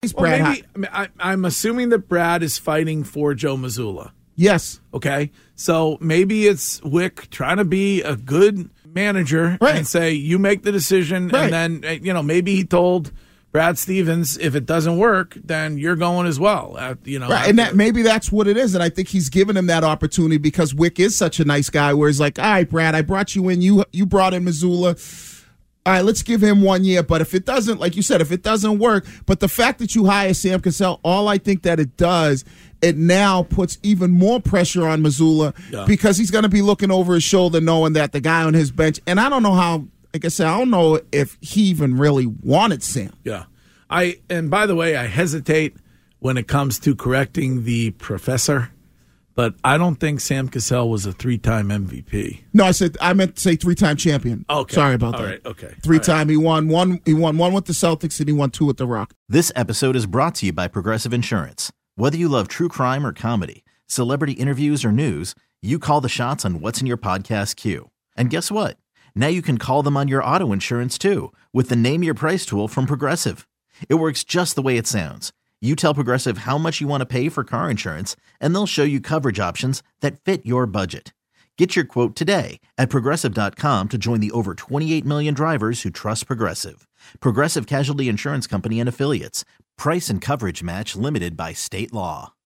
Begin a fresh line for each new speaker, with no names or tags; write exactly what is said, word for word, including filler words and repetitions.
is
well,
Brad?
Maybe, I mean, I, I'm assuming that Brad is fighting for Joe Mazzulla.
Yes.
Okay. So maybe it's Wick trying to be a good manager
right.
and say, you make the decision.
Right.
And then, you know, maybe he told Brad Stevens, if it doesn't work, then you're going as well. Uh, you know,
right. And that maybe that's what it is. And I think he's given him that opportunity because Wick is such a nice guy where he's like, all right, Brad, I brought you in. You, you brought in Mazzulla. All right, let's give him one year. But if it doesn't, like you said, if it doesn't work, but the fact that you hire Sam Cassell, all I think that it does, it now puts even more pressure on Mazzulla yeah. because he's going to be looking over his shoulder knowing that the guy on his bench, and I don't know how, like I said, I don't know if he even really wanted Sam.
Yeah. I And by the way, I hesitate when it comes to correcting the professor. But I don't think Sam Cassell was a three-time M V P.
No, I said I meant to say three-time champion.
Okay,
sorry about
all
that.
Right, okay,
three-time. Right. He won one. He won one with the Celtics, and he won two with the Rock.
This episode is brought to you by Progressive Insurance. Whether you love true crime or comedy, celebrity interviews or news, you call the shots on what's in your podcast queue. And guess what? Now you can call them on your auto insurance too, with the Name Your Price tool from Progressive. It works just the way it sounds. You tell Progressive how much you want to pay for car insurance, and they'll show you coverage options that fit your budget. Get your quote today at Progressive dot com to join the over twenty-eight million drivers who trust Progressive. Progressive Casualty Insurance Company and Affiliates. Price and coverage match limited by state law.